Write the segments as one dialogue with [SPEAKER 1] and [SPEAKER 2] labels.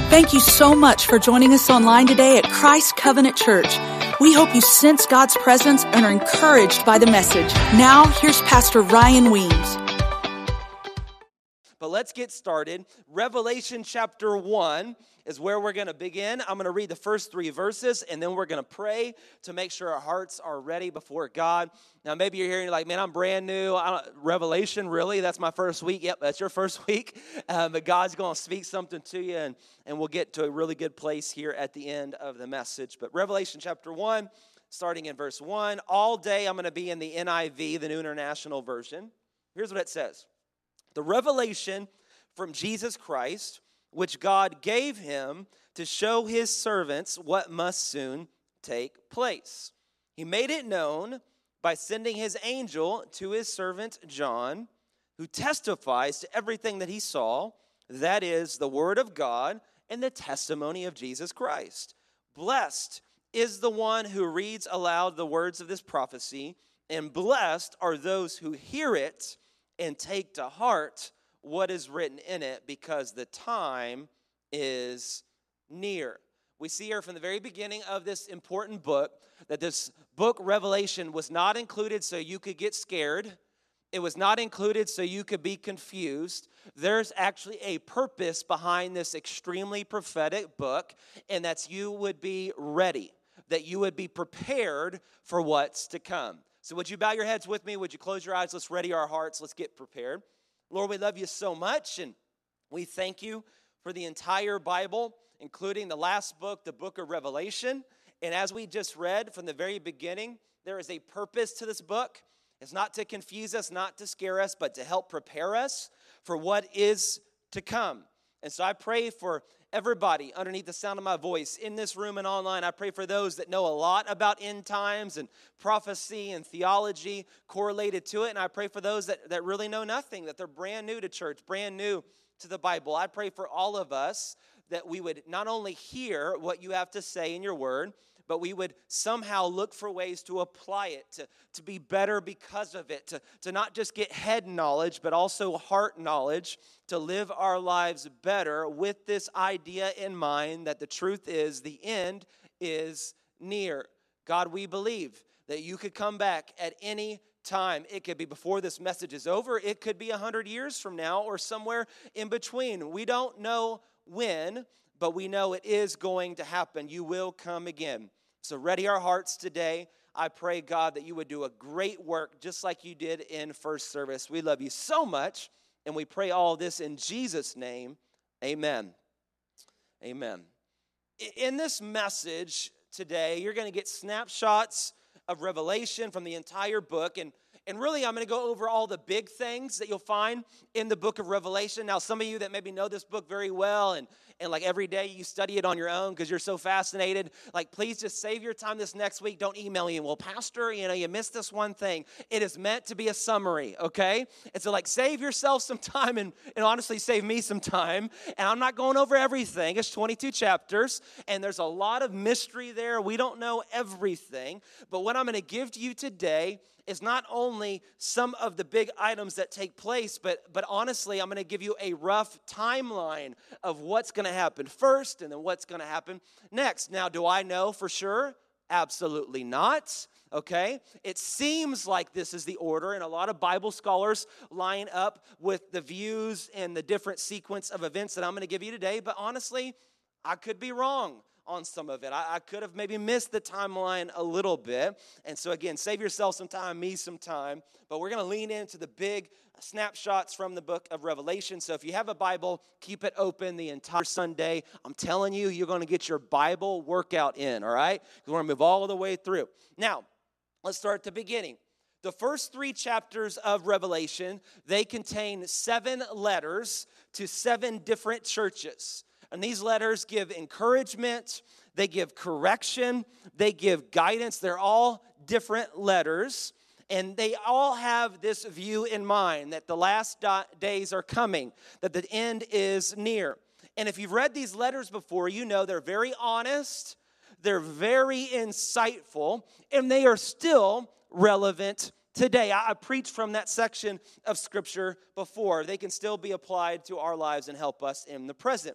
[SPEAKER 1] Thank you so much for joining us online today at Christ Covenant Church. We hope you sense God's presence and are encouraged by the message. Now, here's Pastor Ryan Weems.
[SPEAKER 2] But let's get started. Revelation chapter 1 is where we're going to begin. I'm going to read the first 3 verses, and then we're going to pray to make sure our hearts are ready before God. Now, maybe you're hearing like, man, I'm brand new. Revelation, really? That's my first week? Yep, that's your first week. But God's going to speak something to you, and we'll get to a really good place here at the end of the message. But Revelation chapter 1, starting in verse 1. All day I'm going to be in the NIV, the New International Version. Here's what it says. The revelation from Jesus Christ, which God gave him to show his servants what must soon take place. He made it known by sending his angel to his servant John, who testifies to everything that he saw, that is, the word of God and the testimony of Jesus Christ. Blessed is the one who reads aloud the words of this prophecy, and blessed are those who hear it and take to heart what is written in it, because the time is near. We see here from the very beginning of this important book that this book, Revelation, was not included so you could get scared. It was not included so you could be confused. There's actually a purpose behind this extremely prophetic book, and that's you would be ready, that you would be prepared for what's to come. So would you bow your heads with me? Would you close your eyes? Let's ready our hearts. Let's get prepared. Lord, we love you so much, and we thank you for the entire Bible, including the last book, the book of Revelation. And as we just read from the very beginning, there is a purpose to this book. It's not to confuse us, not to scare us, but to help prepare us for what is to come. And so I pray for everybody underneath the sound of my voice in this room and online. I pray for those that know a lot about end times and prophecy and theology correlated to it. And I pray for those that really know nothing, that they're brand new to church, brand new to the Bible. I pray for all of us that we would not only hear what you have to say in your word, but we would somehow look for ways to apply it, to be better because of it, to not just get head knowledge, but also heart knowledge, to live our lives better with this idea in mind that the truth is the end is near. God, we believe that you could come back at any time. It could be before this message is over. It could be 100 years from now or somewhere in between. We don't know when, but we know it is going to happen. You will come again. So ready our hearts today. I pray, God, that you would do a great work just like you did in first service. We love you so much, and we pray all this in Jesus' name. Amen. Amen. In this message today, you're going to get snapshots of Revelation from the entire book, and really, I'm going to go over all the big things that you'll find in the book of Revelation. Now, some of you that maybe know this book very well and like every day you study it on your own because you're so fascinated, like please just save your time this next week. Don't email me, well, Pastor, you missed this one thing. It is meant to be a summary, okay? And so save yourself some time and honestly save me some time. And I'm not going over everything. It's 22 chapters, and there's a lot of mystery there. We don't know everything. But what I'm going to give to you today is not only some of the big items that take place, but honestly, I'm going to give you a rough timeline of what's going to happen first and then what's going to happen next. Now, do I know for sure? Absolutely not. Okay? It seems like this is the order, and a lot of Bible scholars line up with the views and the different sequence of events that I'm going to give you today, but honestly, I could be wrong on some of it. I could have maybe missed the timeline a little bit. And so again, save yourself some time, me some time. But we're going to lean into the big snapshots from the book of Revelation. So if you have a Bible, keep it open the entire Sunday. I'm telling you, you're going to get your Bible workout in, all right? Because we're going to move all the way through. Now, let's start at the beginning. The first 3 chapters of Revelation, they contain 7 letters to 7 different churches. And these letters give encouragement, they give correction, they give guidance. They're all different letters, and they all have this view in mind that the last days are coming, that the end is near. And if you've read these letters before, you know they're very honest, they're very insightful, and they are still relevant today. I preached from that section of Scripture before. They can still be applied to our lives and help us in the present.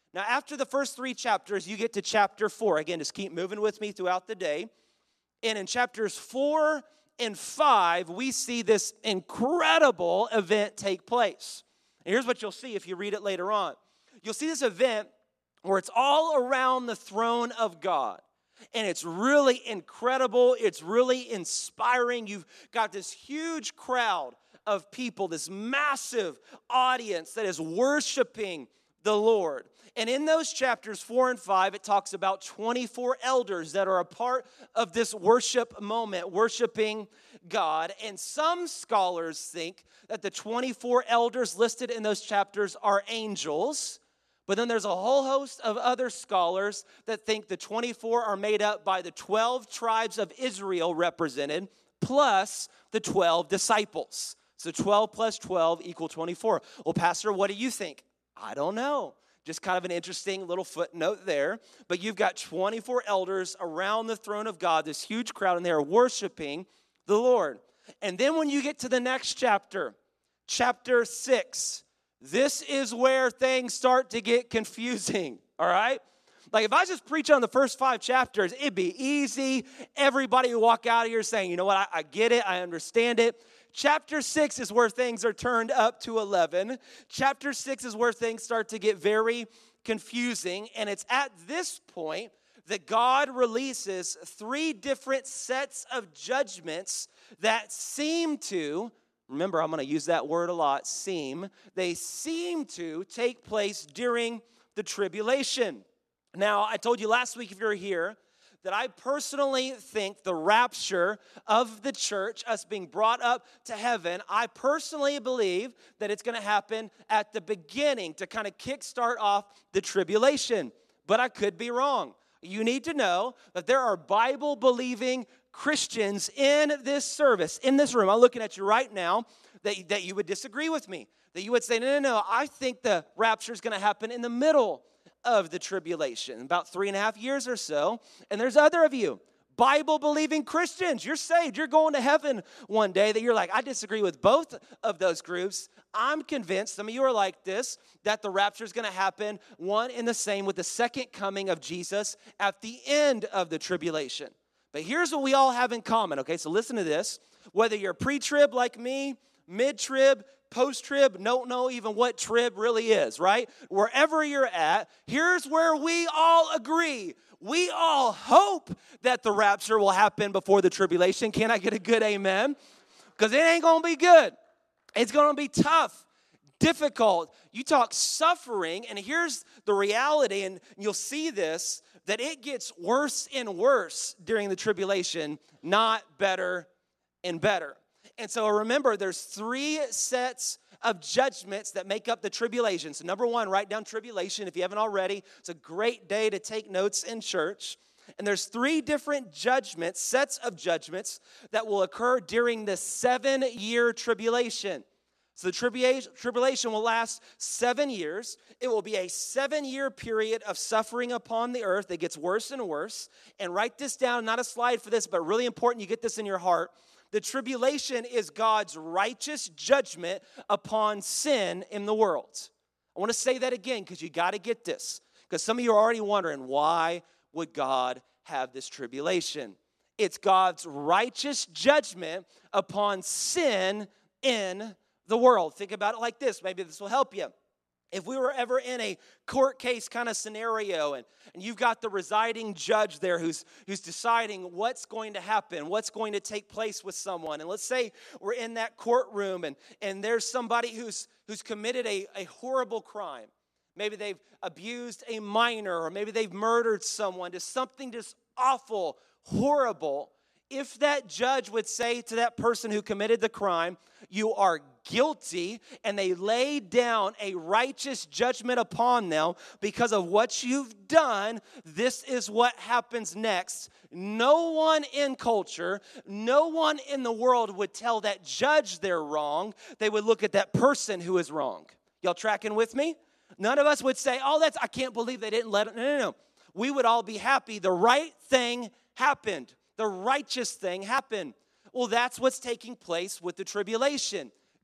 [SPEAKER 2] Now, after the first 3 chapters, you get to chapter 4. Again, just keep moving with me throughout the day. And in chapters 4 and 5, we see this incredible event take place. And here's what you'll see if you read it later on. You'll see this event where it's all around the throne of God. And it's really incredible. It's really inspiring. You've got this huge crowd of people, this massive audience that is worshiping the Lord. And in those chapters 4 and 5, it talks about 24 elders that are a part of this worship moment, worshiping God. And some scholars think that the 24 elders listed in those chapters are angels. But then there's a whole host of other scholars that think the 24 are made up by the 12 tribes of Israel represented, plus the 12 disciples. So 12 plus 12 equal 24. Well, Pastor, what do you think? I don't know. Just kind of an interesting little footnote there. But you've got 24 elders around the throne of God, this huge crowd, and they are worshiping the Lord. And then when you get to the next chapter, chapter 6, this is where things start to get confusing, all right? Like if I just preach on the first 5 chapters, it'd be easy. Everybody would walk out of here saying, you know what, I get it, I understand it. Chapter 6 is where things are turned up to 11. Chapter 6 is where things start to get very confusing. And it's at this point that God releases 3 different sets of judgments that seem to, remember I'm going to use that word a lot, they seem to take place during the tribulation. Now, I told you last week if you're here, that I personally think the rapture of the church, us being brought up to heaven, I personally believe that it's going to happen at the beginning to kind of kickstart off the tribulation. But I could be wrong. You need to know that there are Bible-believing Christians in this service, in this room. I'm looking at you right now, that you would disagree with me. That you would say, no, I think the rapture is going to happen in the middle of the tribulation, about 3.5 years or so. And there's other of you, Bible-believing Christians. You're saved. You're going to heaven one day that you're like, I disagree with both of those groups. I'm convinced, some of you are like this, that the rapture is going to happen one and the same with the second coming of Jesus at the end of the tribulation. But here's what we all have in common, okay? So listen to this. Whether you're pre-trib like me, mid-trib, post-trib, don't know even what trib really is, right? Wherever you're at, here's where we all agree. We all hope that the rapture will happen before the tribulation. Can I get a good amen? Because it ain't going to be good. It's going to be tough, difficult. You talk suffering, and here's the reality, and you'll see this, that it gets worse and worse during the tribulation, not better and better. And so remember, there's 3 sets of judgments that make up the tribulation. So number 1, write down tribulation if you haven't already. It's a great day to take notes in church. And there's 3 different judgments, sets of judgments that will occur during the 7-year tribulation. So the tribulation will last 7 years. It will be a 7-year period of suffering upon the earth that gets worse and worse. And write this down, not a slide for this, but really important you get this in your heart. The tribulation is God's righteous judgment upon sin in the world. I want to say that again because you got to get this. Because some of you are already wondering, why would God have this tribulation? It's God's righteous judgment upon sin in the world. Think about it like this. Maybe this will help you. If we were ever in a court case kind of scenario and you've got the residing judge there who's deciding what's going to happen, what's going to take place with someone. And let's say we're in that courtroom and there's somebody who's committed a horrible crime. Maybe they've abused a minor or maybe they've murdered someone, just something just awful, horrible. If that judge would say to that person who committed the crime, you are guilty, and they lay down a righteous judgment upon them because of what you've done, this is what happens next. No one in culture, no one in the world would tell that judge they're wrong. They would look at that person who is wrong. Y'all tracking with me? None of us would say, I can't believe they didn't let it. No. We would all be happy. The right thing happened. The righteous thing happened. Well, that's what's taking place with the tribulation.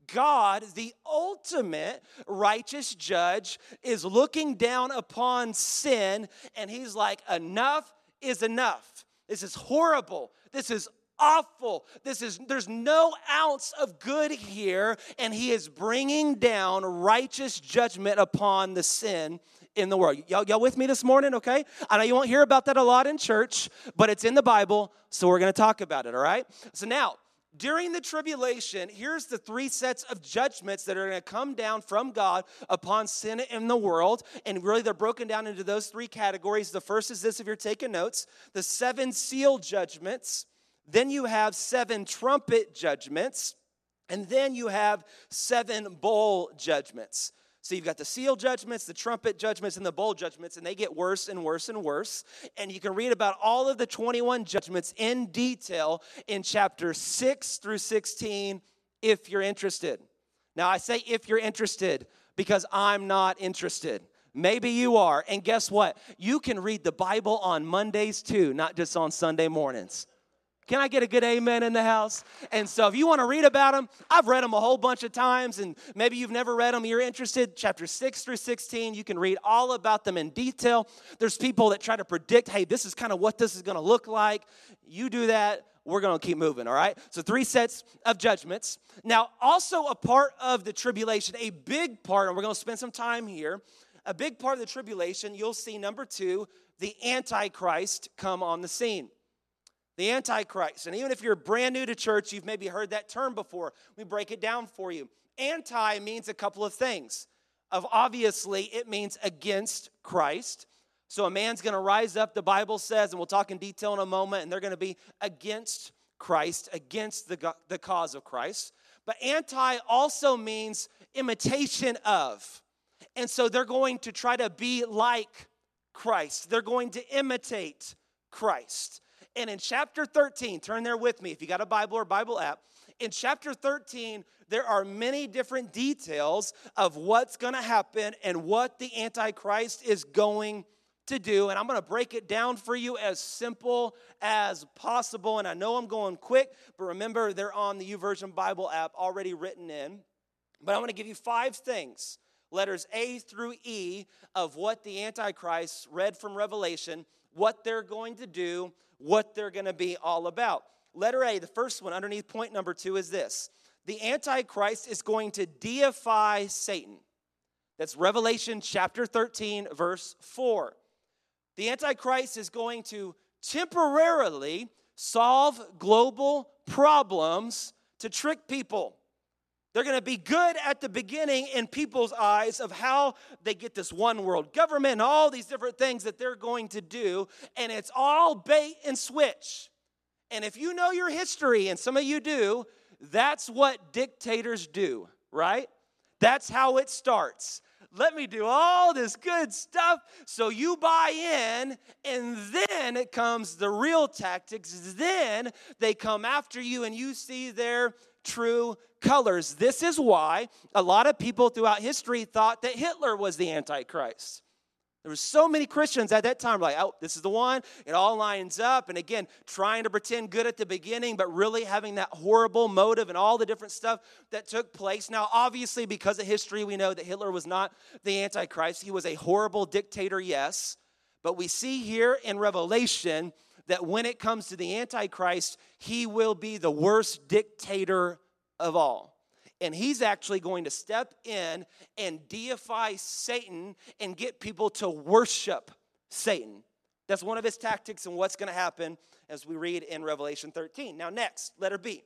[SPEAKER 2] God, the ultimate righteous judge, is looking down upon sin, and he's like, enough is enough. This is horrible. This is awful. There's no ounce of good here, and he is bringing down righteous judgment upon the sin in the world. Y'all with me this morning, okay? I know you won't hear about that a lot in church, but it's in the Bible, so we're going to talk about it, all right? So now, during the tribulation, here's the 3 sets of judgments that are going to come down from God upon sin in the world. And really, they're broken down into those 3 categories. The first is this, if you're taking notes, the 7 seal judgments. Then you have 7 trumpet judgments. And then you have 7 bowl judgments. So you've got the seal judgments, the trumpet judgments, and the bowl judgments, and they get worse and worse and worse. And you can read about all of the 21 judgments in detail in chapter 6 through 16 if you're interested. Now, I say if you're interested because I'm not interested. Maybe you are. And guess what? You can read the Bible on Mondays too, not just on Sunday mornings. Can I get a good amen in the house? And so if you want to read about them, I've read them a whole bunch of times, and maybe you've never read them, you're interested, chapter 6 through 16, you can read all about them in detail. There's people that try to predict, hey, this is kind of what this is going to look like. You do that, we're going to keep moving, all right? So 3 sets of judgments. Now, also a part of the tribulation, a big part, and we're going to spend some time here, a big part of the tribulation, you'll see number 2, the Antichrist come on the scene. The Antichrist. And even if you're brand new to church, you've maybe heard that term before. We break it down for you. Anti means a couple of things. Obviously, it means against Christ. So a man's going to rise up, the Bible says, and we'll talk in detail in a moment, and they're going to be against Christ, against the cause of Christ. But anti also means imitation of. And so they're going to try to be like Christ. They're going to imitate Christ. And in chapter 13, turn there with me if you got a Bible or Bible app. In chapter 13, there are many different details of what's going to happen and what the Antichrist is going to do. And I'm going to break it down for you as simple as possible. And I know I'm going quick, but remember, they're on the YouVersion Bible app already written in. But I'm going to give you 5 things, letters A through E, of what the Antichrist, read from Revelation, what they're going to do, what they're going to be all about. Letter A, the first one underneath point number 2 is this. The Antichrist is going to deify Satan. That's Revelation chapter 13, verse 4. The Antichrist is going to temporarily solve global problems to trick people. They're going to be good at the beginning in people's eyes of how they get this one world government and all these different things that they're going to do. And it's all bait and switch. And if you know your history, and some of you do, that's what dictators do, right? That's how it starts. Let me do all this good stuff so you buy in, and then it comes the real tactics. Then they come after you and you see their true colors. This is why a lot of people throughout history thought that Hitler was the Antichrist. There were so many Christians at that time like, oh, this is the one. It all lines up. And again, trying to pretend good at the beginning, but really having that horrible motive and all the different stuff that took place. Now, obviously, because of history, we know that Hitler was not the Antichrist. He was a horrible dictator, yes. But we see here in Revelation that when it comes to the Antichrist, he will be the worst dictator of all. And he's actually going to step in and deify Satan and get people to worship Satan. That's one of his tactics and what's going to happen as we read in Revelation 13. Now next, letter B.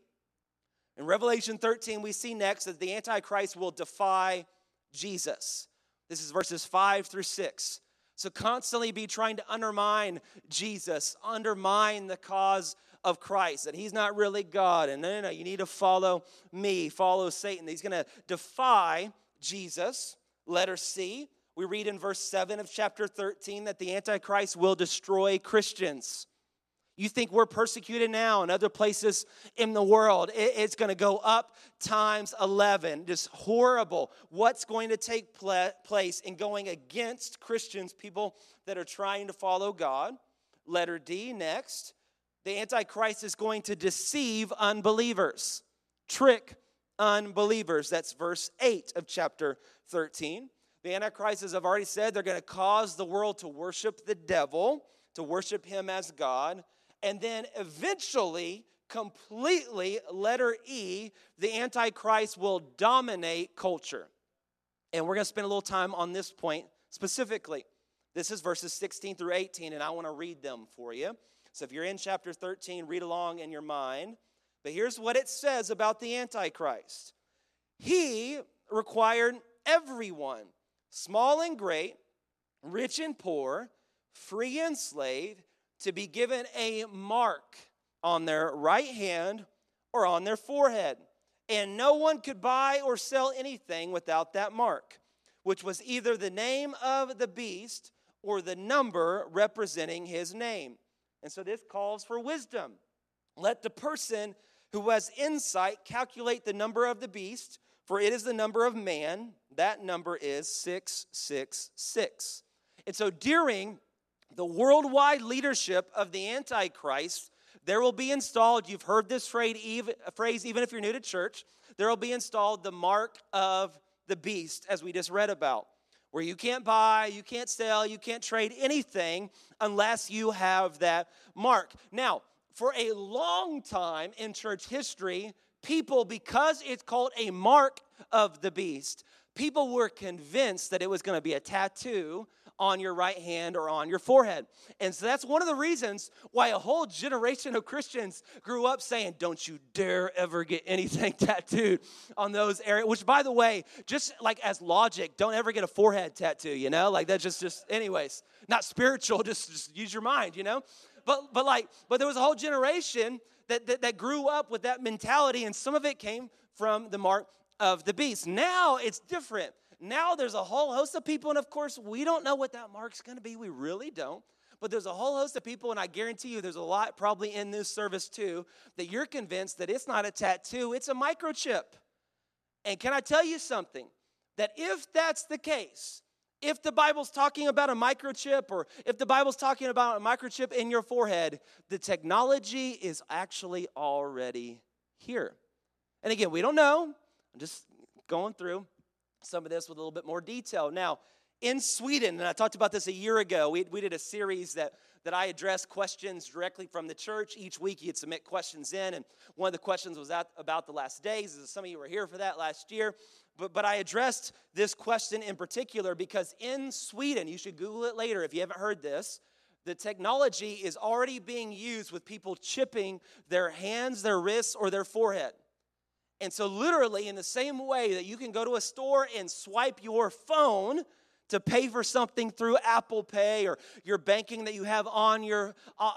[SPEAKER 2] In Revelation 13, we see next that the Antichrist will defy Jesus. This is verses 5 through 6. So constantly be trying to undermine Jesus, undermine the cause of Christ, that he's not really God, and no, you need to follow me, follow Satan. He's going to defy Jesus. Letter C, we read in verse 7 of chapter 13 that the Antichrist will destroy Christians. You think we're persecuted now in other places in the world. It's going to go up times 11. Just horrible. What's going to take place in going against Christians, people that are trying to follow God? Letter D, next. The Antichrist is going to deceive unbelievers, trick unbelievers. That's verse 8 of chapter 13. The Antichrist, as I've already said, they're going to cause the world to worship the devil, to worship him as God. And then eventually, completely, letter E, the Antichrist will dominate culture. And we're going to spend a little time on this point specifically. This is verses 16 through 18, and I want to read them for you. So if you're in chapter 13, read along in your mind. But here's what it says about the Antichrist. He required everyone, small and great, rich and poor, free and slave, to be given a mark on their right hand or on their forehead. And no one could buy or sell anything without that mark, which was either the name of the beast or the number representing his name. And so this calls for wisdom. Let the person who has insight calculate the number of the beast, for it is the number of man. That number is 666. And so during the worldwide leadership of the Antichrist, there will be installed, you've heard this phrase even if you're new to church, there will be installed the mark of the beast, as we just read about, where you can't buy, you can't sell, you can't trade anything unless you have that mark. Now, for a long time in church history, people, because it's called a mark of the beast, people were convinced that it was going to be a tattoo on your right hand or on your forehead. And so that's one of the reasons why a whole generation of Christians grew up saying, don't you dare ever get anything tattooed on those areas. Which, by the way, just like as logic, don't ever get a forehead tattoo, you know? Like that's just anyways, not spiritual, just use your mind, you know? But there was a whole generation that grew up with that mentality, and some of it came from the mark of the beast. Now it's different. Now there's a whole host of people, and of course, we don't know what that mark's going to be. We really don't. But there's a whole host of people, and I guarantee you there's a lot probably in this service too, that you're convinced that it's not a tattoo, it's a microchip. And can I tell you something? That if that's the case, if the Bible's talking about a microchip, or if the Bible's talking about a microchip in your forehead, the technology is actually already here. And again, we don't know. I'm just going through some of this with a little bit more detail. Now, in Sweden, and I talked about this a year ago, we did a series that I addressed questions directly from the church. Each week you'd submit questions in, and one of the questions was about the last days. Some of you were here for that last year. But I addressed this question in particular because in Sweden, you should Google it later if you haven't heard this, the technology is already being used with people chipping their hands, their wrists, or their forehead. And so literally in the same way that you can go to a store and swipe your phone to pay for something through Apple Pay or your banking that you have on your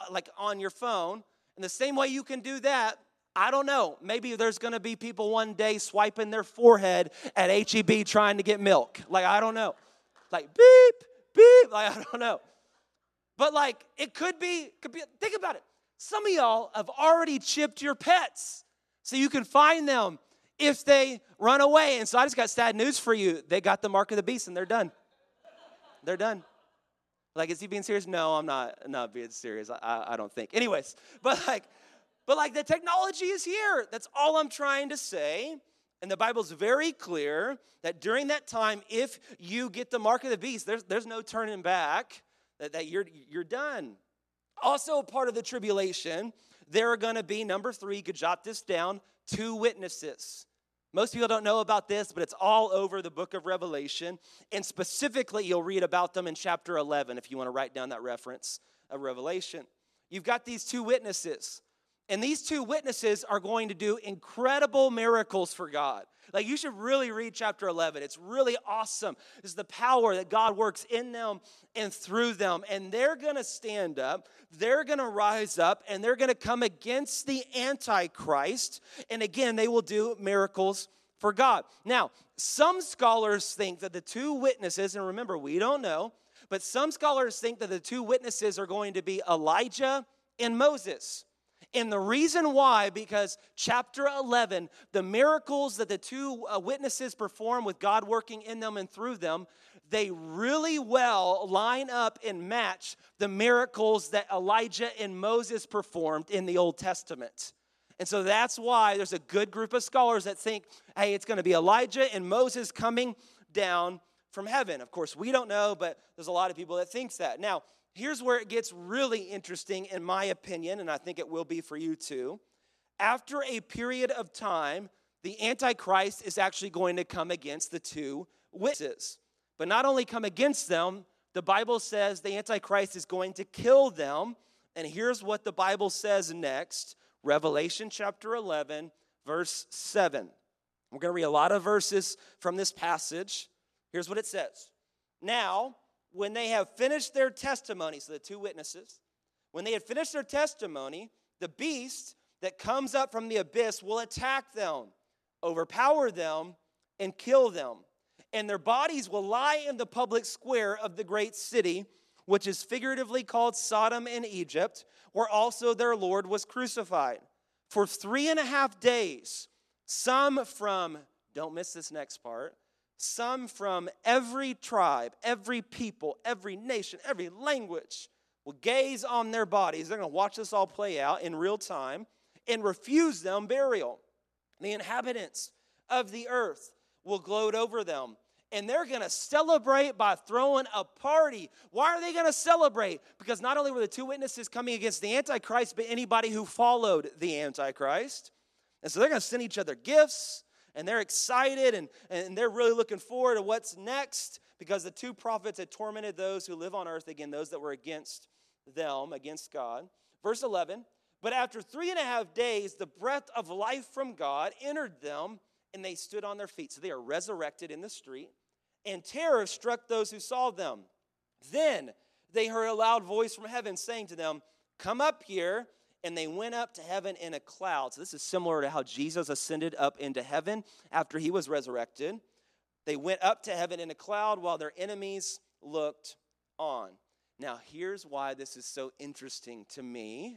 [SPEAKER 2] phone, in the same way you can do that, I don't know, maybe there's going to be people one day swiping their forehead at H-E-B trying to get milk. Like, I don't know. Like, beep, beep, like, I don't know. But like, it could be, think about it. Some of y'all have already chipped your pets so you can find them if they run away. And so I just got sad news for you. They got the mark of the beast and they're done. They're done. Like, is he being serious? No, I'm not being serious. I don't think. Anyways, but the technology is here. That's all I'm trying to say. And the Bible's very clear that during that time, if you get the mark of the beast, there's no turning back, that you're done. Also part of the tribulation, there are going to be, number 3, you could jot this down, 2 witnesses. Most people don't know about this, but it's all over the book of Revelation. And specifically, you'll read about them in chapter 11, if you want to write down that reference of Revelation. You've got these 2 witnesses. And these 2 witnesses are going to do incredible miracles for God. Like, you should really read chapter 11. It's really awesome. It's the power that God works in them and through them. And they're going to stand up, they're going to rise up, and they're going to come against the Antichrist. And again, they will do miracles for God. Now, some scholars think that the 2 witnesses, and remember, we don't know, but some scholars think that the 2 witnesses are going to be Elijah and Moses. And the reason why, because chapter 11, the miracles that the 2 witnesses perform with God working in them and through them, they really well line up and match the miracles that Elijah and Moses performed in the Old Testament. And so that's why there's a good group of scholars that think, hey, it's going to be Elijah and Moses coming down from heaven. Of course, we don't know, but there's a lot of people that think that. Now, here's where it gets really interesting, in my opinion, and I think it will be for you too. After a period of time, the Antichrist is actually going to come against the two witnesses. But not only come against them, the Bible says the Antichrist is going to kill them. And here's what the Bible says next. Revelation chapter 11, verse 7. We're going to read a lot of verses from this passage. Here's what it says. Now, when they have finished their testimony, so the two witnesses, when they had finished their testimony, the beast that comes up from the abyss will attack them, overpower them, and kill them. And their bodies will lie in the public square of the great city, which is figuratively called Sodom and Egypt, where also their Lord was crucified. For 3.5 days, some from, don't miss this next part, some from every tribe, every people, every nation, every language will gaze on their bodies. They're going to watch this all play out in real time and refuse them burial. The inhabitants of the earth will gloat over them. And they're going to celebrate by throwing a party. Why are they going to celebrate? Because not only were the two witnesses coming against the Antichrist, but anybody who followed the Antichrist. And so they're going to send each other gifts, and they're excited, and they're really looking forward to what's next, because the two prophets had tormented those who live on earth, again, those that were against them, against God. Verse 11, but after 3.5 days, the breath of life from God entered them, and they stood on their feet. So they are resurrected in the street. And terror struck those who saw them. Then they heard a loud voice from heaven saying to them, come up here. And they went up to heaven in a cloud. So this is similar to how Jesus ascended up into heaven after he was resurrected. They went up to heaven in a cloud while their enemies looked on. Now here's why this is so interesting to me,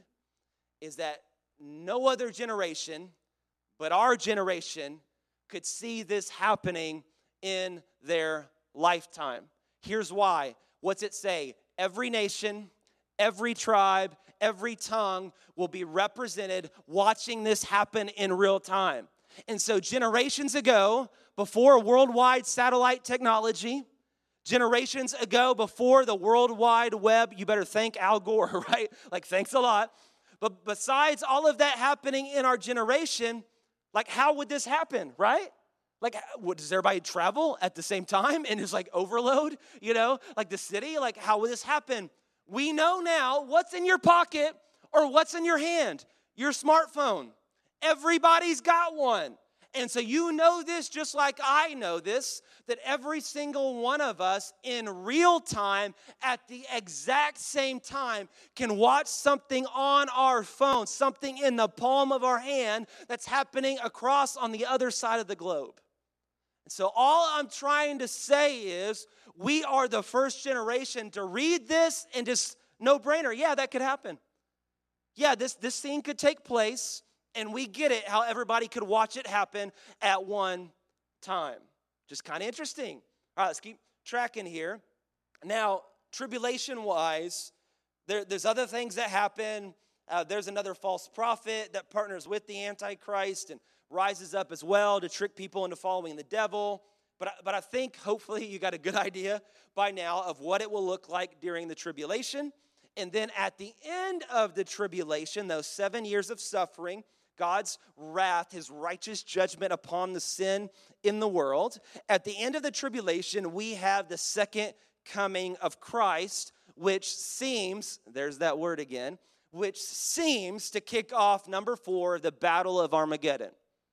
[SPEAKER 2] is that no other generation but our generation could see this happening in their lifetime. Here's why. What's it say? Every nation, every tribe, every tongue will be represented watching this happen in real time. And so generations ago, before worldwide satellite technology, generations ago, before the World Wide Web, you better thank Al Gore, right? Like, thanks a lot. But besides all of that happening in our generation, like, how would this happen, right? Like, does everybody travel at the same time and it's like overload, like the city? Like, how would this happen? We know now what's in your pocket or what's in your hand, your smartphone. Everybody's got one. And so you know this just like I know this, that every single one of us in real time at the exact same time can watch something on our phone, something in the palm of our hand that's happening across on the other side of the globe. And so all I'm trying to say is we are the first generation to read this and just no brainer. Yeah, that could happen. Yeah, this scene could take place, and we get it, how everybody could watch it happen at one time. Just kind of interesting. All right, let's keep tracking here. Now, tribulation-wise, there's other things that happen. There's another false prophet that partners with the Antichrist and rises up as well to trick people into following the devil. But I think hopefully you got a good idea by now of what it will look like during the tribulation. And then at the end of the tribulation, those 7 years of suffering, God's wrath, his righteous judgment upon the sin in the world. At the end of the tribulation, we have the second coming of Christ, which seems, there's that word again, which seems to kick off, number 4, the Battle of Armageddon.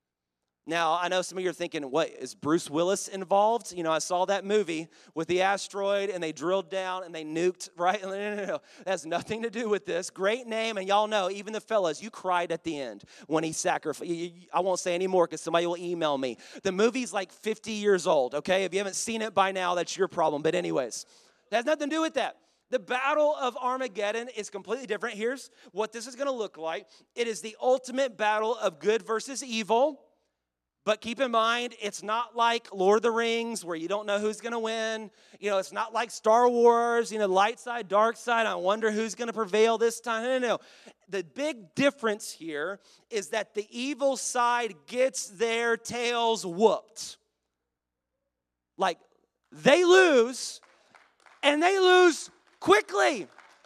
[SPEAKER 2] Now, I know some of you are thinking, what, is Bruce Willis involved? I saw that movie with the asteroid, and they drilled down, and they nuked, right? No. That has nothing to do with this. Great name, and y'all know, even the fellas, you cried at the end when he sacrificed. I won't say any more because somebody will email me. The movie's like 50 years old, okay? If you haven't seen it by now, that's your problem. But anyways, that has nothing to do with that. The Battle of Armageddon is completely different. Here's what this is going to look like. It is the ultimate battle of good versus evil. But keep in mind, it's not like Lord of the Rings where you don't know who's going to win. It's not like Star Wars, light side, dark side. I wonder who's going to prevail this time. No. The big difference here is that the evil side gets their tails whooped. Like, they lose, and they lose quickly.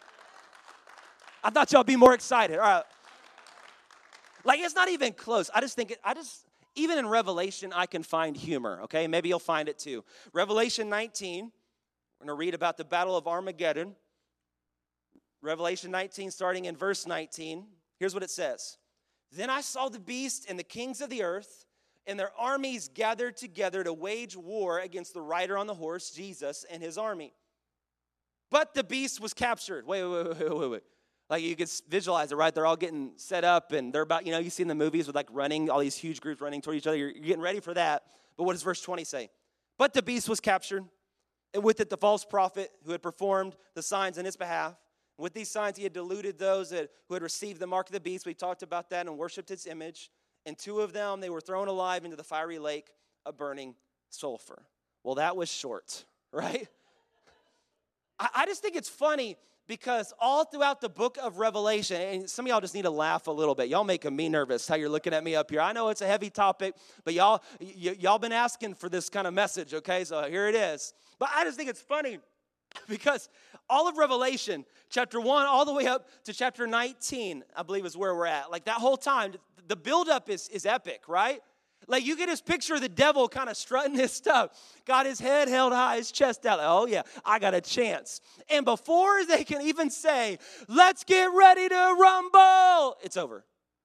[SPEAKER 2] I thought y'all be more excited. All right. Like, it's not even close. Even in Revelation, I can find humor, okay? Maybe you'll find it too. Revelation 19, we're going to read about the Battle of Armageddon. Revelation 19, starting in verse 19. Here's what it says. Then I saw the beast and the kings of the earth and their armies gathered together to wage war against the rider on the horse, Jesus, and his army. But the beast was captured. Wait. Like, you can visualize it, right? They're all getting set up, and they're about, you see in the movies with, like, running, all these huge groups running toward each other. You're getting ready for that. But what does verse 20 say? But the beast was captured, and with it the false prophet who had performed the signs in his behalf. With these signs he had deluded those who had received the mark of the beast. We talked about that and worshipped its image. And 2 of them, they were thrown alive into the fiery lake of burning sulfur. Well, that was short, right? I just think it's funny because all throughout the book of Revelation, and some of y'all just need to laugh a little bit. Y'all making me nervous how you're looking at me up here. I know it's a heavy topic, but y'all been asking for this kind of message, okay? So here it is. But I just think it's funny because all of Revelation, chapter 1 all the way up to chapter 19, I believe is where we're at. Like that whole time, the buildup is epic, right? Like, you get this picture of the devil kind of strutting his stuff. Got his head held high, his chest out. Oh, yeah, I got a chance. And before they can even say, let's get ready to rumble, it's over.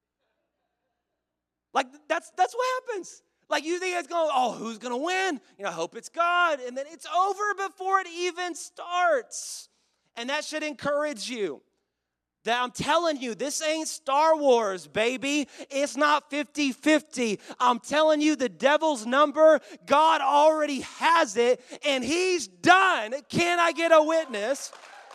[SPEAKER 2] Like, that's what happens. Like, you think it's going, who's going to win? I hope it's God. And then it's over before it even starts. And that should encourage you. That I'm telling you, this ain't Star Wars, baby. It's not 50-50. I'm telling you, the devil's number, God already has it, and he's done. Can I get a witness?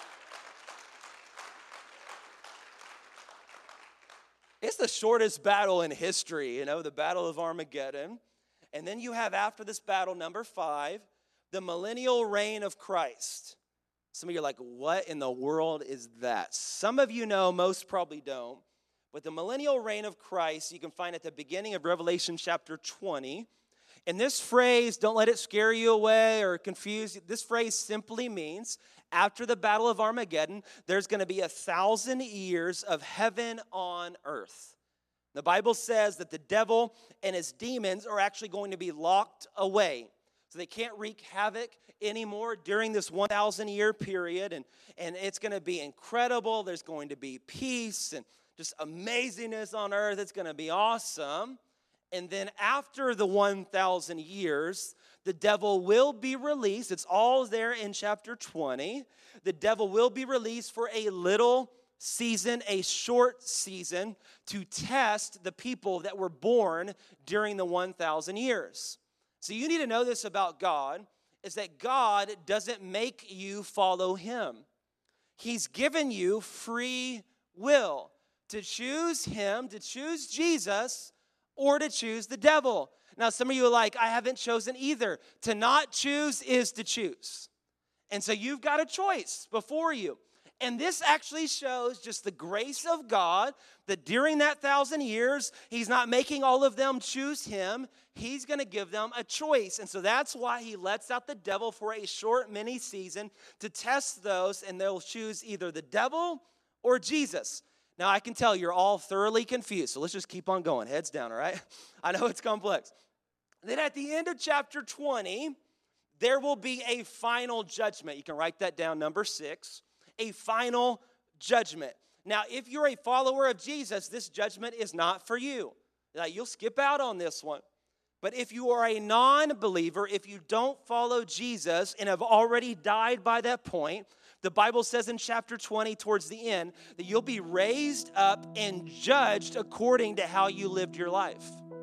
[SPEAKER 2] It's the shortest battle in history, the Battle of Armageddon. And then you have, after this battle, number 5, the millennial reign of Christ. Some of you are like, what in the world is that? Some of you know, most probably don't. But the millennial reign of Christ, you can find at the beginning of Revelation chapter 20. And this phrase, don't let it scare you away or confuse you. This phrase simply means, after the Battle of Armageddon, there's going to be 1,000 years of heaven on earth. The Bible says that the devil and his demons are actually going to be locked away. So they can't wreak havoc anymore during this 1,000-year period. And it's going to be incredible. There's going to be peace and just amazingness on earth. It's going to be awesome. And then after the 1,000 years, the devil will be released. It's all there in chapter 20. The devil will be released for a little season, a short season, to test the people that were born during the 1,000 years. So you need to know this about God, is that God doesn't make you follow him. He's given you free will to choose him, to choose Jesus, or to choose the devil. Now, some of you are like, I haven't chosen either. To not choose is to choose. And so you've got a choice before you. And this actually shows just the grace of God, that during that 1,000 years, he's not making all of them choose him. He's going to give them a choice. And so that's why he lets out the devil for a short mini season to test those, and they'll choose either the devil or Jesus. Now, I can tell you're all thoroughly confused, so let's just keep on going. Heads down, all right? I know it's complex. Then at the end of chapter 20, there will be a final judgment. You can write that down, number 6. A final judgment. Now, if you're a follower of Jesus, this judgment is not for you. You'll skip out on this one. But if you are a non-believer, if you don't follow Jesus and have already died by that point, the Bible says in chapter 20, towards the end, that you'll be raised up and judged according to how you lived your life.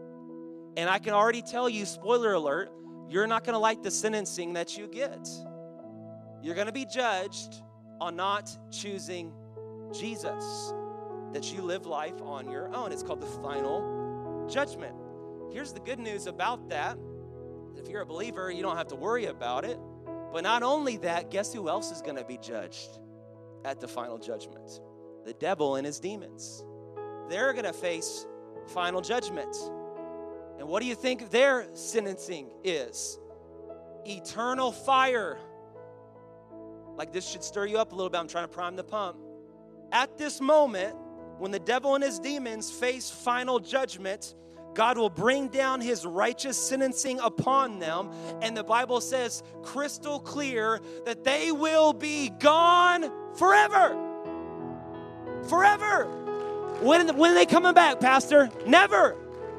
[SPEAKER 2] And I can already tell you, spoiler alert, you're not going to like the sentencing that you get. You're going to be judged on not choosing Jesus, that you live life on your own. It's called the final judgment. Here's the good news about that. If you're a believer, you don't have to worry about it. But not only that, guess who else is going to be judged at the final judgment? The devil and his demons. They're going to face final judgment. And what do you think their sentencing is? Eternal fire. Like, this should stir you up a little bit. I'm trying to prime the pump. At this moment, when the devil and his demons face final judgment, God will bring down his righteous sentencing upon them. And the Bible says crystal clear that they will be gone forever. Forever. When are they coming back, Pastor? Never.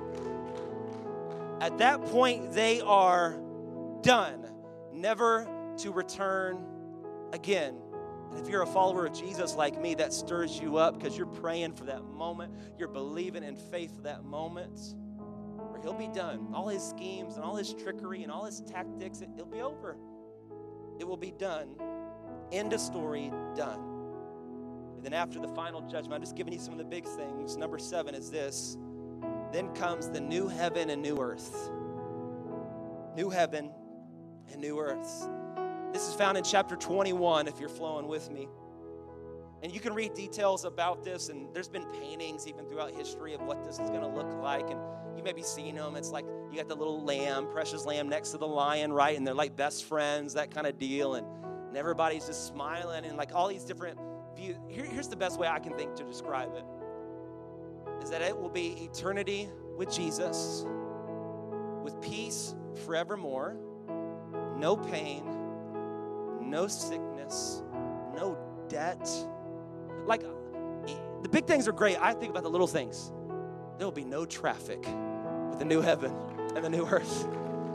[SPEAKER 2] At that point, they are done, never to return again. And if you're a follower of Jesus like me, that stirs you up because you're praying for that moment. You're believing in faith for that moment where he'll be done. All his schemes and all his trickery and all his tactics, it'll be over. It will be done. End of story, done. And then after the final judgment, I'm just giving you some of the big things. Number 7 is this. Then comes the new heaven and new earth. New heaven and new earth. This is found in chapter 21, if you're flowing with me. And you can read details about this, and there's been paintings even throughout history of what this is going to look like. And you may be seeing them. It's like you got the little lamb, precious lamb next to the lion, right? And they're like best friends, that kind of deal. And everybody's just smiling and like all these different views. Here's the best way I can think to describe it. Is that it will be eternity with Jesus, with peace forevermore, no pain, no sickness, no debt. Like, the big things are great. I think about the little things. There will be no traffic with the new heaven and the new earth.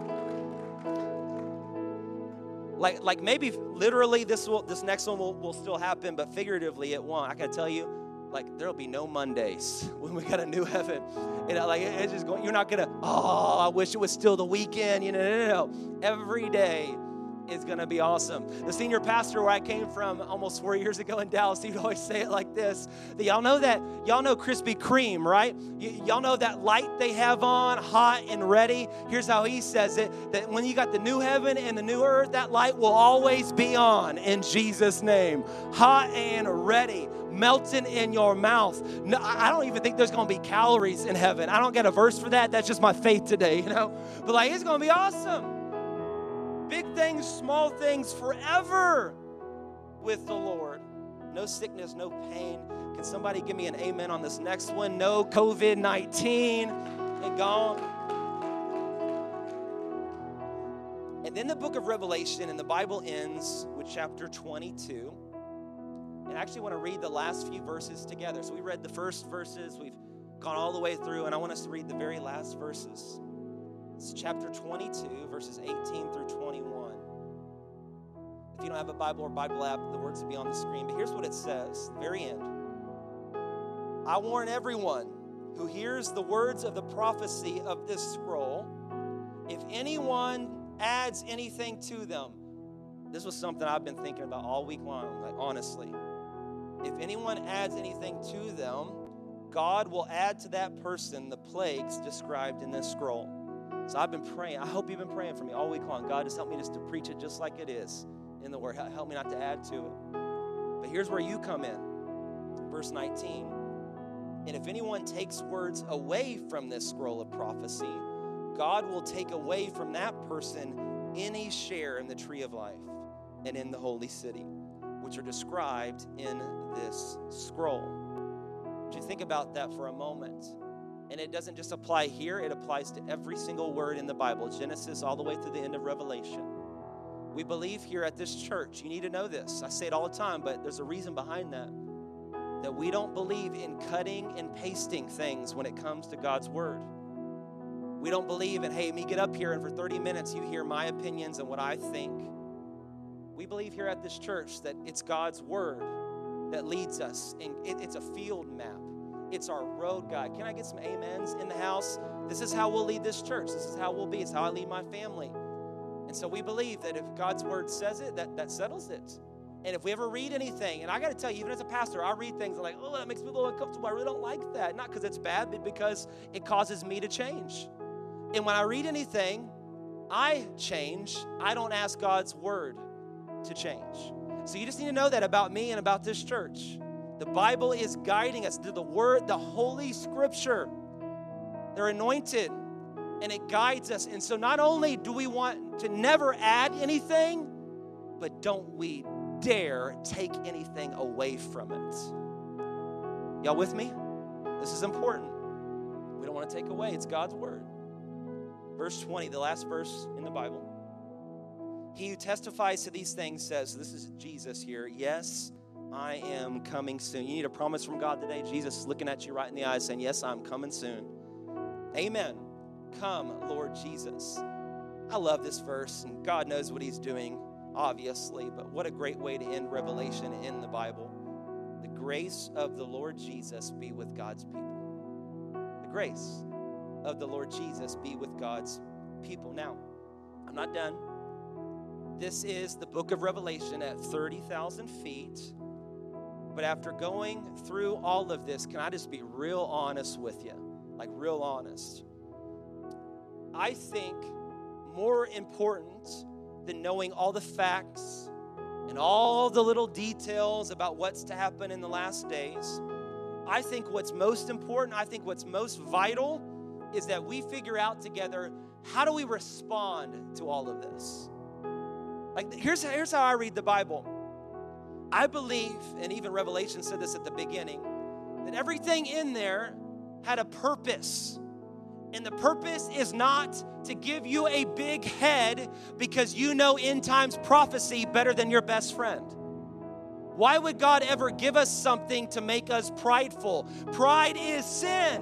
[SPEAKER 2] Like maybe literally this next one will still happen, but figuratively it won't. I gotta tell you, like, there'll be no Mondays when we got a new heaven. You know, like, it's just going, you're not going to, I wish it was still the weekend. You know, no. Every day is going to be awesome. The senior pastor where I came from almost 4 years ago in Dallas, he would always say it like this. Y'all know Krispy Kreme, right? Y'all know that light they have on, hot and ready? Here's how he says it, that when you got the new heaven and the new earth, that light will always be on in Jesus' name. Hot and ready. Melting in your mouth. No, I don't even think there's going to be calories in heaven. I don't get a verse for that. That's just my faith today, you know. But like, it's going to be awesome. Big things, small things, forever with the Lord. No sickness, no pain. Can somebody give me an amen on this next one? No COVID-19 and gone. And then the book of Revelation and the Bible ends with chapter 22. And I actually want to read the last few verses together. So we read the first verses. We've gone all the way through, and I want us to read the very last verses. It's chapter 22, verses 18 through 21. If you don't have a Bible or Bible app, the words will be on the screen. But here's what it says, the very end. I warn everyone who hears the words of the prophecy of this scroll, if anyone adds anything to them. This was something I've been thinking about all week long, like, honestly. If anyone adds anything to them, God will add to that person the plagues described in this scroll. So I've been praying. I hope you've been praying for me all week long. God, just help me just to preach it just like it is in the Word. Help me not to add to it. But here's where you come in. Verse 19. And if anyone takes words away from this scroll of prophecy, God will take away from that person any share in the tree of life and in the holy city, which are described in this scroll. Would you think about that for a moment? And it doesn't just apply here, it applies to every single word in the Bible, Genesis all the way through the end of Revelation. We believe here at this church, you need to know this. I say it all the time, but there's a reason behind that. That we don't believe in cutting and pasting things when it comes to God's word. We don't believe in, hey, me get up here and for 30 minutes you hear my opinions and what I think. We believe here at this church that it's God's word that leads us. And it's a field map. It's our road guide. Can I get some amens in the house? This is how we'll lead this church. This is how we'll be. It's how I lead my family. And so we believe that if God's word says it, that settles it. And if we ever read anything, and I got to tell you, even as a pastor, I read things and I'm like, oh, that makes me a little uncomfortable. I really don't like that. Not because it's bad, but because it causes me to change. And when I read anything, I change. I don't ask God's word to change. So you just need to know that about me and about this church. The Bible is guiding us through the word, the Holy Scripture. They're anointed, and it guides us. And so not only do we want to never add anything, but don't we dare take anything away from it. Y'all with me? This is important. We don't want to take away. It's God's word. Verse 20, the last verse in the Bible. He who testifies to these things says, this is Jesus here, yes, I am coming soon. You need a promise from God today. Jesus is looking at you right in the eyes saying, yes, I'm coming soon. Amen. Come, Lord Jesus. I love this verse, and God knows what he's doing, obviously, but what a great way to end Revelation in the Bible. The grace of the Lord Jesus be with God's people. The grace of the Lord Jesus be with God's people. Now, I'm not done. This is the book of Revelation at 30,000 feet. But after going through all of this, can I just be real honest with you? Like real honest. I think more important than knowing all the facts and all the little details about what's to happen in the last days, I think what's most important, I think what's most vital is that we figure out together, how do we respond to all of this? Like, here's how I read the Bible. I believe, and even Revelation said this at the beginning, that everything in there had a purpose. And the purpose is not to give you a big head because you know end times prophecy better than your best friend. Why would God ever give us something to make us prideful? Pride is sin.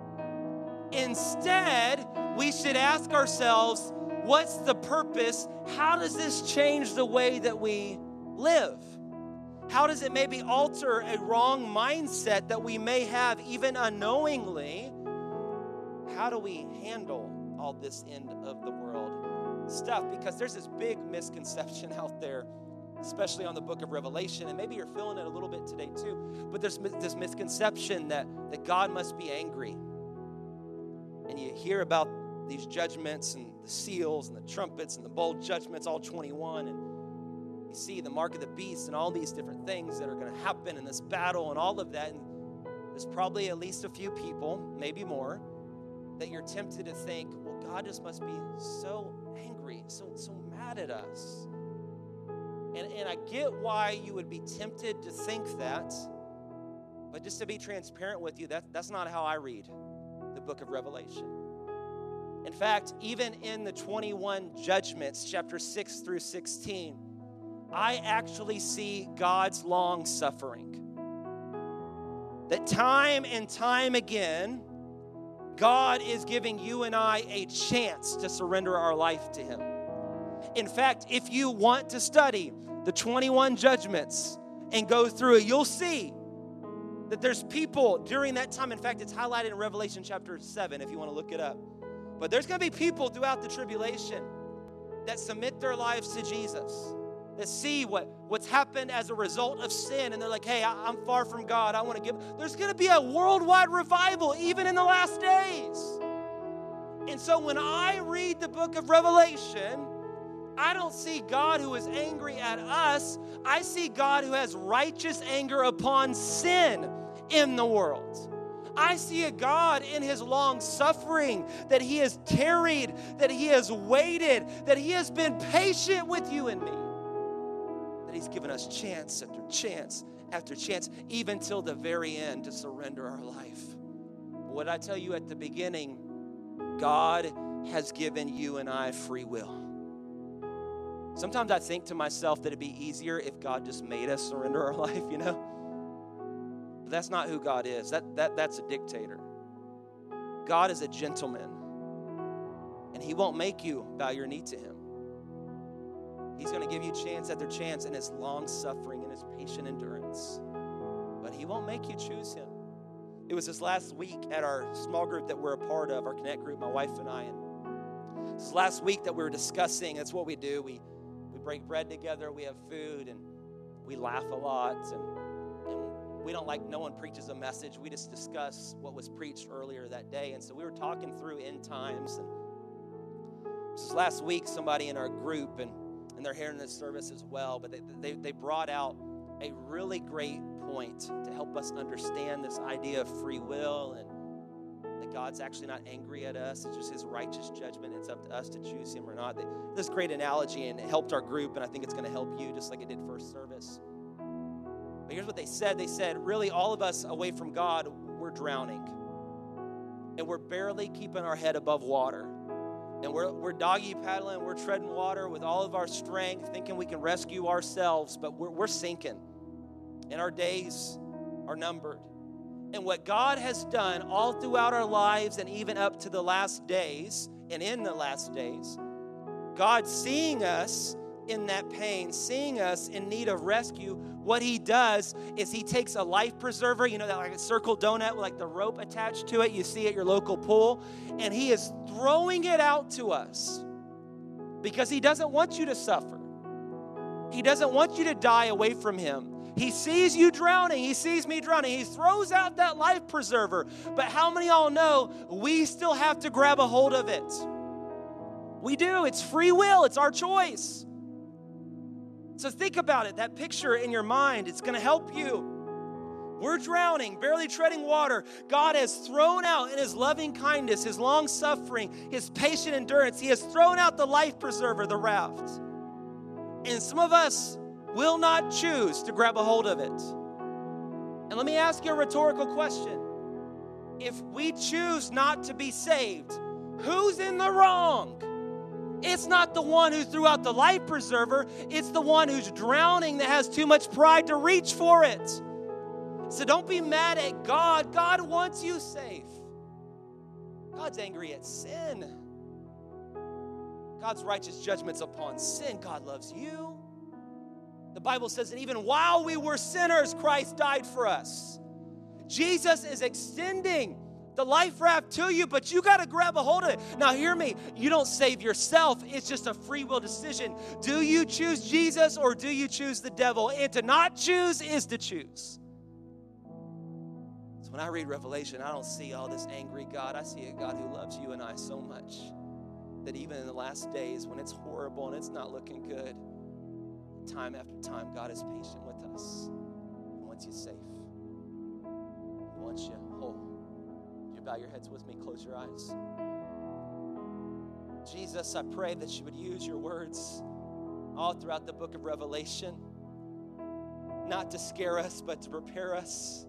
[SPEAKER 2] Instead, we should ask ourselves, what's the purpose? How does this change the way that we live? How does it maybe alter a wrong mindset that we may have even unknowingly? How do we handle all this end of the world stuff? Because there's this big misconception out there, especially on the book of Revelation, and maybe you're feeling it a little bit today too, but there's this misconception that God must be angry. And you hear about these judgments and the seals and the trumpets and the bowl judgments, all 21, and you see the mark of the beast and all these different things that are going to happen in this battle and all of that. And there's probably at least a few people, maybe more, that you're tempted to think, well, God just must be so angry, so mad at us. And I get why you would be tempted to think that, but just to be transparent with you, that's not how I read the book of Revelation. In fact, even in the 21 judgments, chapter 6 through 16, I actually see God's long suffering. That time and time again, God is giving you and I a chance to surrender our life to Him. In fact, if you want to study the 21 judgments and go through it, you'll see that there's people during that time. In fact, it's highlighted in Revelation chapter 7 if you want to look it up. But there's going to be people throughout the tribulation that submit their lives to Jesus, that see what's happened as a result of sin, and they're like, hey, I'm far from God. I want to give. There's going to be a worldwide revival even in the last days. And so when I read the book of Revelation, I don't see God who is angry at us. I see God who has righteous anger upon sin in the world. I see a God in His long suffering, that He has tarried, that He has waited, that He has been patient with you and me, that He's given us chance after chance after chance, even till the very end to surrender our life. What I tell you at the beginning, God has given you and I free will. Sometimes I think to myself that it'd be easier if God just made us surrender our life, you know? But that's not who God is. That's a dictator. God is a gentleman, and He won't make you bow your knee to Him. He's going to give you chance after chance in His long suffering and His patient endurance. But He won't make you choose Him. It was this last week at our small group that we're a part of, our Connect group, my wife and I. And this last week that we were discussing, that's what we do. We break bread together, we have food, and we laugh a lot. And we don't like, no one preaches a message. We just discuss what was preached earlier that day. And so we were talking through end times and This last week, somebody in our group, and they're here in this service as well, but they brought out a really great point to help us understand this idea of free will and that God's actually not angry at us. It's just his righteous judgment. It's up to us to choose him or not. This great analogy, and it helped our group, and I think it's going to help you just like it did first service. But here's what they said. They said, really, all of us away from God, we're drowning. And we're barely keeping our head above water. And we're doggy paddling, we're treading water with all of our strength, thinking we can rescue ourselves, but we're sinking. And our days are numbered. And what God has done all throughout our lives and even up to the last days, and in the last days, God seeing us in that pain, seeing us in need of rescue, what he does is he takes a life preserver, you know, that like a circle donut with like the rope attached to it, you see at your local pool, and he is throwing it out to us because he doesn't want you to suffer. He doesn't want you to die away from him. He sees you drowning. He sees me drowning. He throws out that life preserver. But how many of y'all know we still have to grab a hold of it? We do. It's free will. It's our choice. So think about it. That picture in your mind, it's going to help you. We're drowning, barely treading water. God has thrown out in his loving kindness, his long suffering, his patient endurance. He has thrown out the life preserver, the raft. And some of us will not choose to grab a hold of it. And let me ask you a rhetorical question. If we choose not to be saved, who's in the wrong? It's not the one who threw out the life preserver. It's the one who's drowning that has too much pride to reach for it. So don't be mad at God. God wants you safe. God's angry at sin. God's righteous judgment's upon sin. God loves you. The Bible says that even while we were sinners, Christ died for us. Jesus is extending the life raft to you, but you got to grab a hold of it. Now hear me, you don't save yourself. It's just a free will decision. Do you choose Jesus or do you choose the devil? And to not choose is to choose. So when I read Revelation, I don't see all this angry God. I see a God who loves you and I so much that even in the last days when it's horrible and it's not looking good, time after time, God is patient with us. He wants you safe. He wants you whole. Would you bow your heads with me? Close your eyes. Jesus, I pray that you would use your words all throughout the book of Revelation, not to scare us, but to prepare us.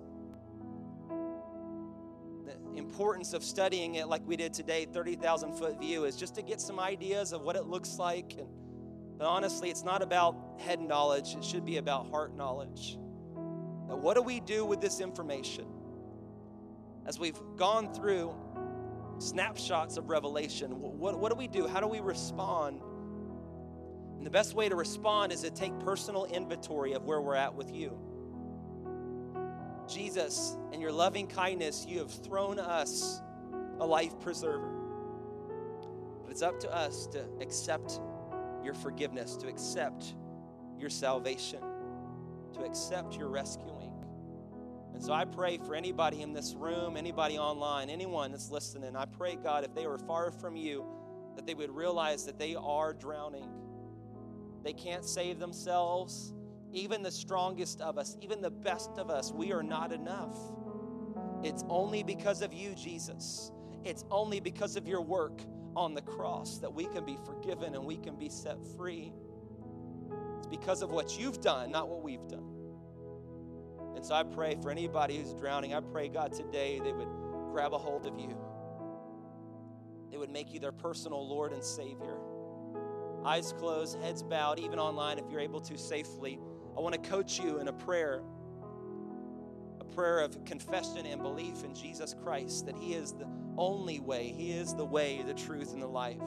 [SPEAKER 2] The importance of studying it like we did today, 30,000-foot view, is just to get some ideas of what it looks like. But honestly, it's not about head knowledge. It should be about heart knowledge. Now, what do we do with this information? As we've gone through snapshots of Revelation, what do we do? How do we respond? And the best way to respond is to take personal inventory of where we're at with you. Jesus, in your loving kindness, you have thrown us a life preserver. But it's up to us to accept your forgiveness, to accept your salvation, to accept your rescuing. And so I pray for anybody in this room, anybody online, anyone that's listening, I pray, God, if they were far from you, that they would realize that they are drowning. They can't save themselves. Even the strongest of us, even the best of us, we are not enough. It's only because of you, Jesus. It's only because of your work on the cross that we can be forgiven and we can be set free. It's because of what you've done, not what we've done. And so I pray for anybody who's drowning, I pray, God, today they would grab a hold of you. They would make you their personal Lord and Savior. Eyes closed, heads bowed, even online if you're able to safely. I want to coach you in a prayer of confession and belief in Jesus Christ, that he is the only way. He is the way, the truth, and the life.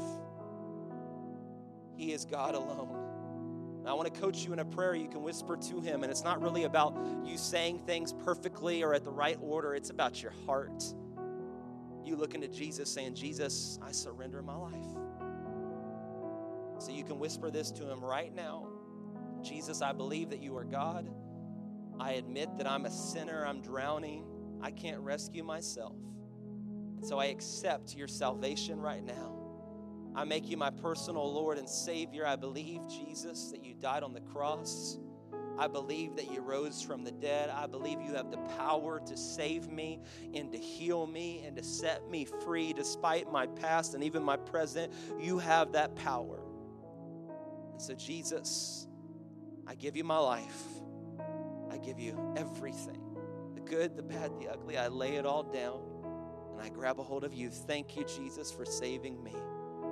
[SPEAKER 2] He is God alone. And I want to coach you in a prayer you can whisper to him, and it's not really about you saying things perfectly or at the right order. It's about your heart. You looking to Jesus saying, Jesus, I surrender my life. So you can whisper this to him right now. Jesus, I believe that you are God. I admit that I'm a sinner. I'm drowning. I can't rescue myself. And so I accept your salvation right now. I make you my personal Lord and Savior. I believe, Jesus, that you died on the cross. I believe that you rose from the dead. I believe you have the power to save me and to heal me and to set me free despite my past and even my present. You have that power. And so, Jesus, I give you my life. I give you everything. The good, the bad, the ugly. I lay it all down and I grab a hold of you. Thank you, Jesus, for saving me.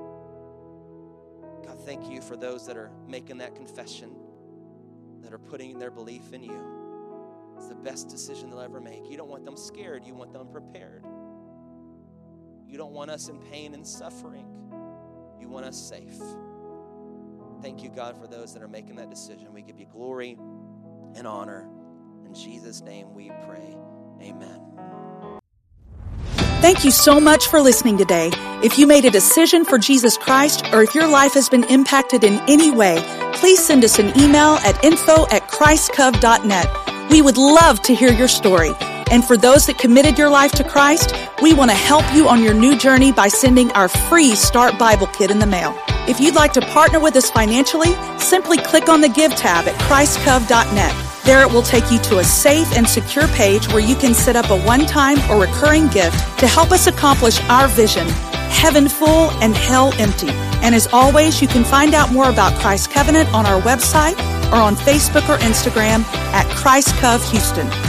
[SPEAKER 2] God, thank you for those that are making that confession, that are putting their belief in you. It's the best decision they'll ever make. You don't want them scared. You want them prepared. You don't want us in pain and suffering. You want us safe. Thank you, God, for those that are making that decision. We give you glory and honor. In Jesus' name we pray. Amen.
[SPEAKER 1] Thank you so much for listening today. If you made a decision for Jesus Christ, or if your life has been impacted in any way, please send us an email at info@christcov.net. We would love to hear your story. And for those that committed your life to Christ, we want to help you on your new journey by sending our free Start Bible Kit in the mail. If you'd like to partner with us financially, simply click on the Give tab at christcov.net. There it will take you to a safe and secure page where you can set up a one-time or recurring gift to help us accomplish our vision, heaven full and hell empty. And as always, you can find out more about Christ Covenant on our website or on Facebook or Instagram at Christ Cov Houston.